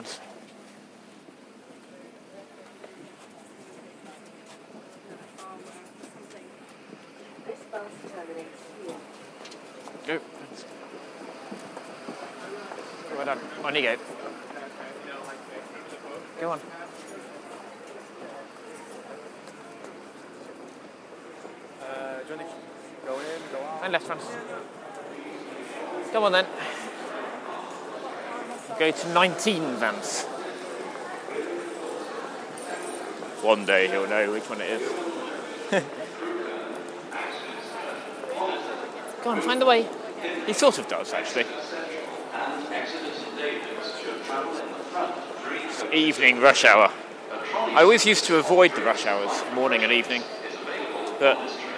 Vance. This bus terminates here. Go, Vance. Well done. On you go. Go on. Do you want to go in, go out? And left, Vance. Come on then. Go to 19, Vance. One day he'll know which one it is. Go on, find the way. He sort of does, actually. It's evening rush hour. I always used to avoid the rush hours, morning and evening. But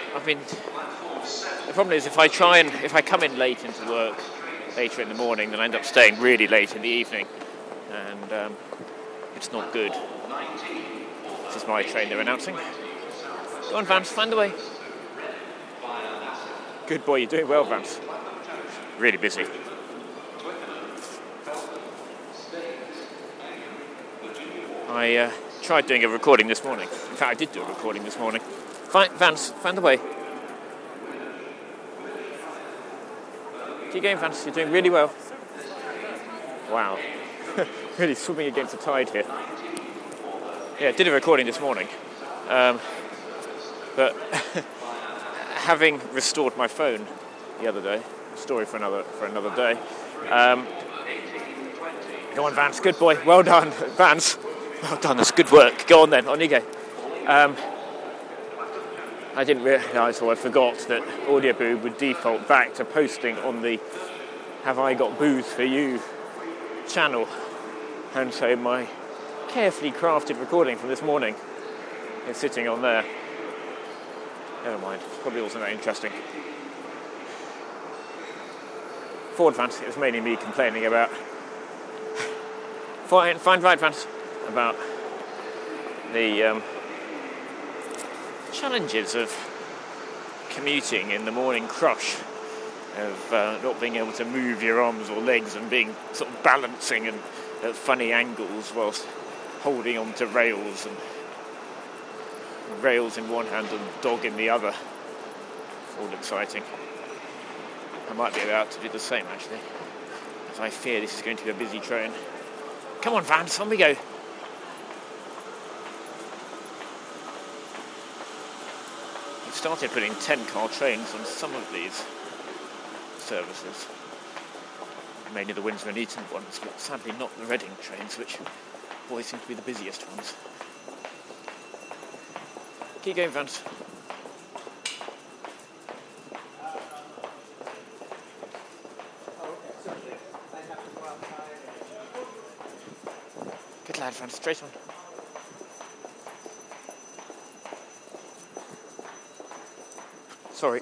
the problem is if I come in late into work later in the morning, then I end up staying really late in the evening. And it's not good. This is my train they're announcing. Go on, Vance, find the way. Good boy, you're doing well, Vance. Really busy. I tried doing a recording this morning. In fact, I did do a recording this morning. Vance, find the way. Keep going, Vance, you're doing really well. Wow. Really swimming against the tide here. Yeah, I did a recording this morning. But having restored my phone the other day, a story for another day. Go on, Vance, good boy. Well done, Vance. Well done, that's good work. Go on then, on you go. I didn't realise, or I forgot, that Audioboo would default back to posting on the Have I Got Booze For You channel. And so my carefully crafted recording from this morning is sitting on there. Never mind, probably wasn't that interesting. Forward, Vance, it was mainly me complaining about... Find right, Vance. About the challenges of commuting in the morning crush, of not being able to move your arms or legs and being sort of balancing and at funny angles whilst holding onto rails, and rails in one hand and dog in the other. All exciting. I might be about to do the same, actually, as I fear this is going to be a busy train. Come on, Vance, on we go. We've started putting 10-car trains on some of these services. Mainly the Windsor and Eton ones, but sadly not the Reading trains, which always seem to be the busiest ones. Keep going, Vance. Good lad, Vance, straight on. Sorry.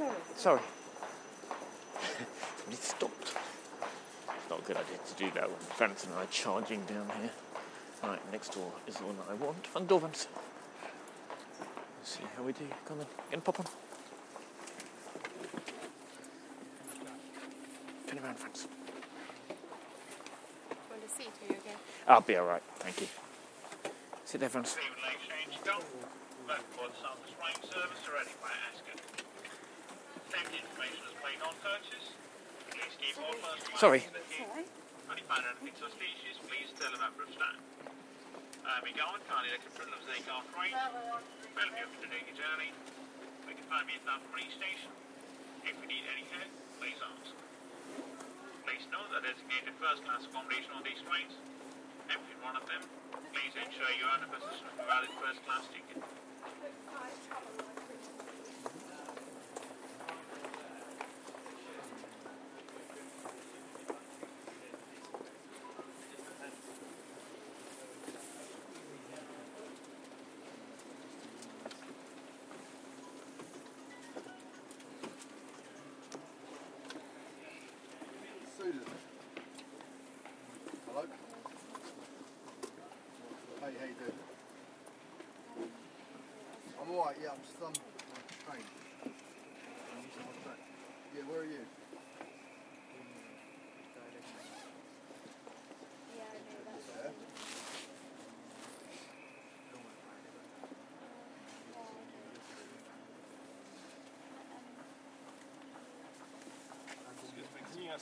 Somebody stopped. It's not a good idea to do that when Vance and I are charging down here. Right, next door is the one that I want. Front door, Vance. Let's see how we do. Come on, get and pop on. Turn around, Vance. Want a seat? Are you okay? I'll be alright, thank you. Sit there, Vance. Sorry. If you need any help, please ask. Please note that designated first-class accommodation on these trains. If in one of them, please ensure you are in a position of a valid first-class ticket. Hello? Hey, how you doing? I'm alright, yeah, I'm just on my train. I'm using my train. Yeah, where are you? Yeah, I know that.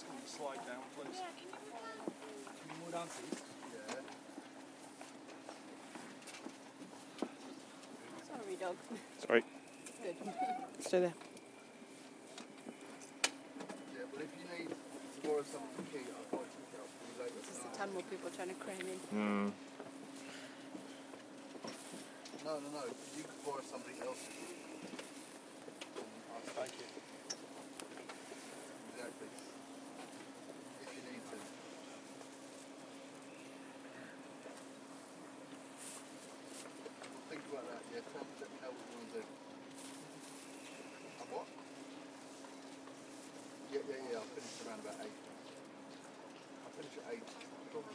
Just come slide down, please. More dances. Yeah. Sorry, dog. Sorry. Good. Stay there. Yeah, well, if you need to borrow something key, I'll probably pick it up for you later. There's just a ton more people trying to cram in. No. You could borrow somebody else's. Thank you. Exactly. If you need to. Well, think about that, yeah. Let me know what you want to do. And what? Yeah. I'll finish around about 8. I'll finish at 8. Probably.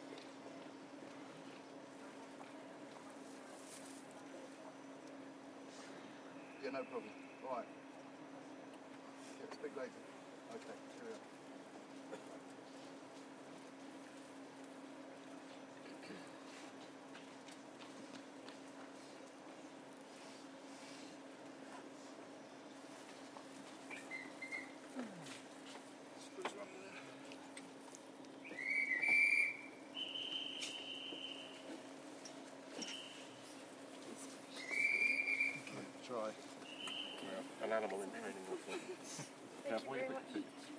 Yeah, no problem. All right. Yeah, speak later. Okay, cheerio. Screws are under there. Okay, try. An animal in training. Thank you very much.